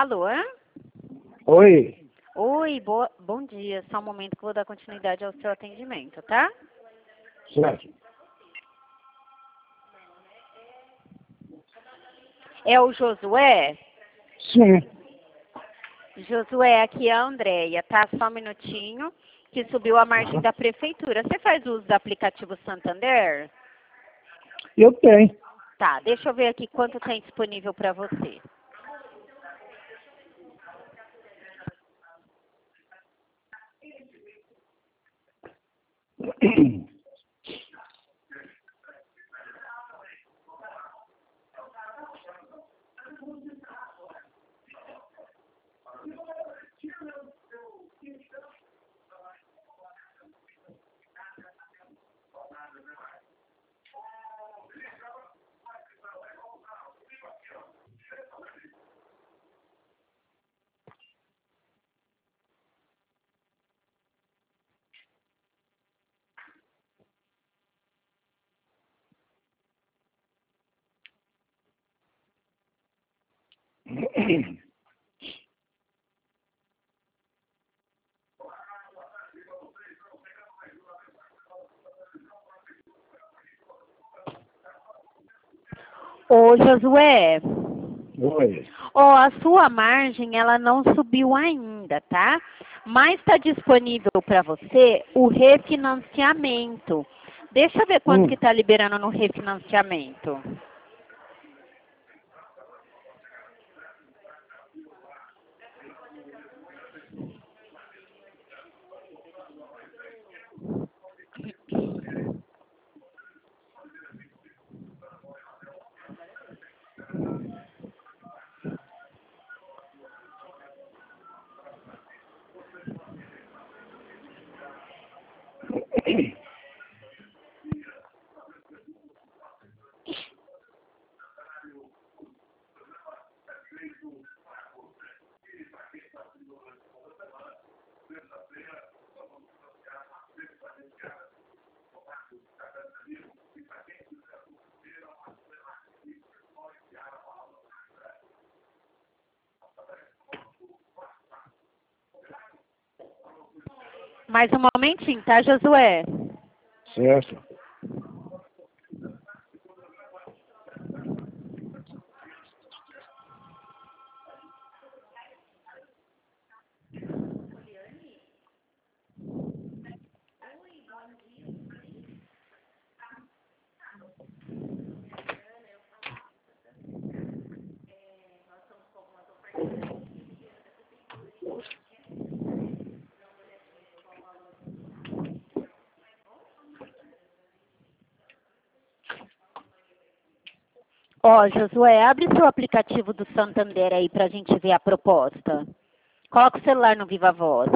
Alô? Oi. Oi, bom dia. Só um momento que eu vou dar continuidade ao seu atendimento, tá? Certo. É o Josué? Sim. Josué, aqui é a Andréia, tá? Só um minutinho, que subiu a margem da prefeitura. Você faz uso do aplicativo Santander? Eu tenho. Tá, deixa eu ver aqui quanto tem disponível para você. Ô, Josué, Oi. a sua margem, ela não subiu ainda, tá? Mas está disponível para você o refinanciamento. Deixa eu ver quanto que está liberando no refinanciamento. Mais um momentinho, tá, Josué? Certo. Josué, abre seu aplicativo do Santander aí pra gente ver a proposta. Coloca o celular no Viva Voz.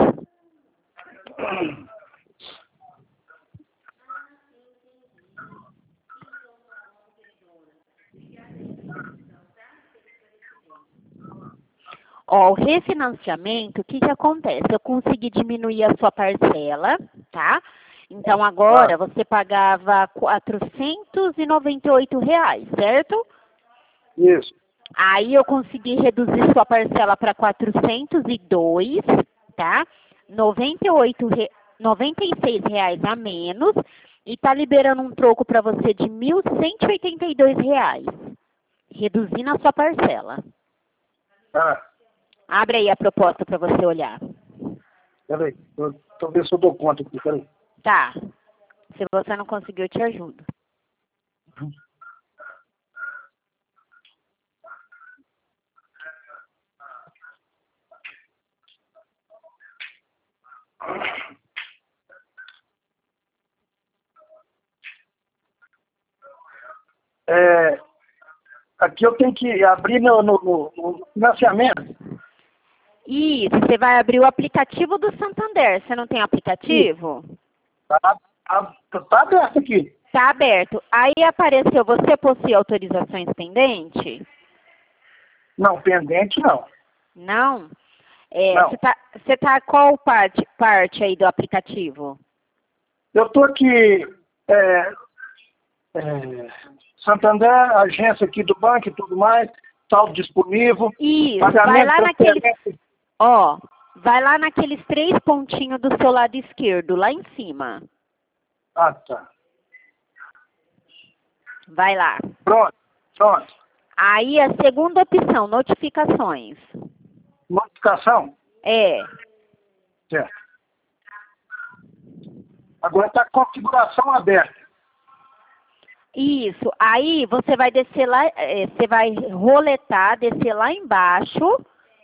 O refinanciamento, o que que acontece? Eu consegui diminuir a sua parcela, tá? Então agora você pagava R$ 498, certo? Isso. Aí eu consegui reduzir sua parcela para 402, tá? R$ 96 a menos e tá liberando um troco para você de R$ 1.182, reduzindo a sua parcela. Abre aí a proposta para você olhar. Peraí. Tô vendo se eu dou conta aqui. Peraí. Tá. Se você não conseguiu, eu te ajudo. Aqui eu tenho que abrir no financiamento. Isso, você vai abrir o aplicativo do Santander. Você não tem aplicativo? Tá aberto aqui. Tá aberto. Aí apareceu, você possui autorizações pendentes? Não, pendente não. Não? Não. Você tá qual parte aí do aplicativo? Eu tô aqui, Santander, agência aqui do banco e tudo mais. saldo disponível. Isso, vai pagamento lá transferência. naqueles... Ó, vai lá naqueles 3 pontinhos do seu lado esquerdo, lá em cima. Ah, tá. Vai lá. Pronto. Aí a segunda opção, notificações. Notificação? É. Certo. Agora está a configuração aberta. Isso. Aí você vai descer lá, você vai roletar, descer lá embaixo.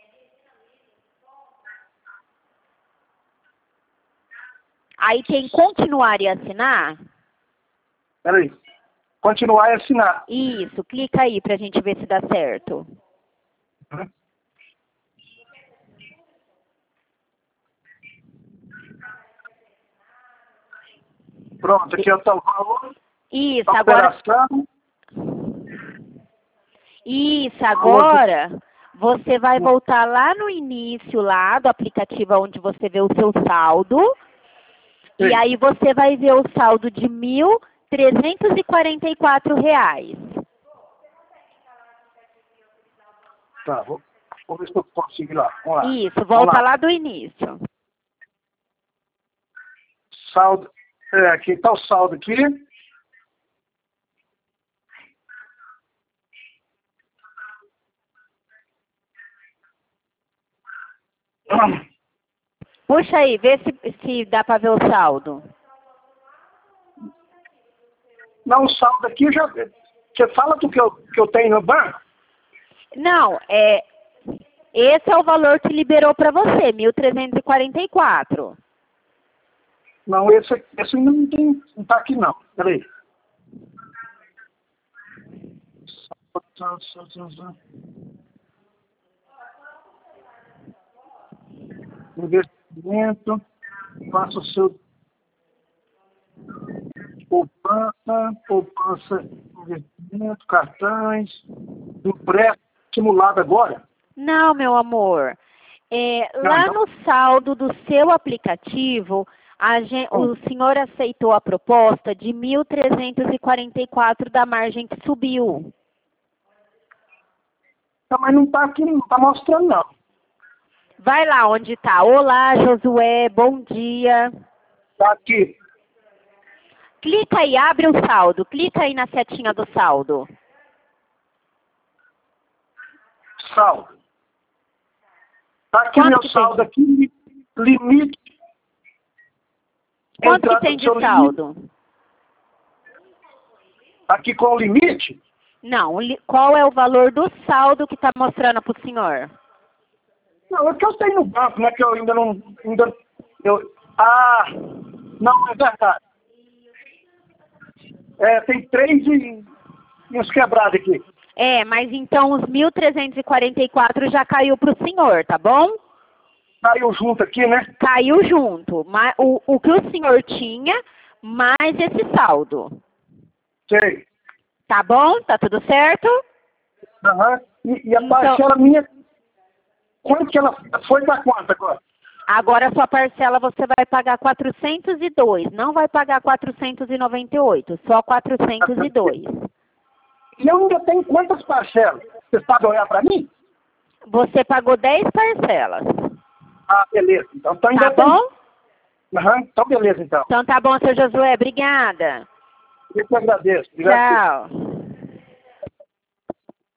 Aí tem continuar e assinar. Peraí. Continuar e assinar. Isso, clica aí pra gente ver se dá certo. Pronto, aqui está o valor. Isso, A agora... operação. Isso, agora você vai voltar lá no início lá do aplicativo onde você vê o seu saldo. Sim. E aí você vai ver o saldo de R$ 1.344. Tá, vou ver se eu consigo ir lá. Vamos lá. Isso, Vamos volta lá do início. Saldo. Aqui está o saldo aqui. Puxa aí, vê se dá para ver o saldo. Não, o saldo aqui já. Você fala do que eu tenho no banco? Não, esse é o valor que liberou para você, 1.344. Não, esse ainda não está aqui não. Peraí. Investimento. Faça o seu poupança, investimento, cartões, empréstimo simulado agora? Não, meu amor. Lá no saldo do seu aplicativo, o senhor aceitou a proposta de 1.344 da margem que subiu. Não, mas não está aqui, não está mostrando não. Vai lá onde está. Olá, Josué, bom dia. Está aqui. Clica aí, abre o saldo. Clica aí na setinha do saldo. Saldo. Está aqui Quanto meu que saldo tem? aqui, limite. Quanto que Entrada tem do de seu saldo? limite. Aqui com o limite? Não, qual é o valor do saldo que está mostrando para o senhor? Não, é que eu tenho no banco, né? Que eu ainda não. Não, é verdade. Tem 3 e uns quebrados aqui. Mas então os 1.344 já caiu para o senhor, tá bom? Caiu junto aqui, né? Caiu junto. O que o senhor tinha, mais esse saldo. Sei. Tá bom? Tá tudo certo? Aham. E a parcela minha, quanto que ela foi da quanto agora? Agora a sua parcela você vai pagar 402, não vai pagar 498, só 402. E eu ainda tenho quantas parcelas? Você sabe olhar para mim? Você pagou 10 parcelas. Ah, beleza. Então ainda Tá bom? Aham, então beleza então. Então tá bom, seu Josué. Obrigada. Eu que agradeço. Obrigado. Tchau.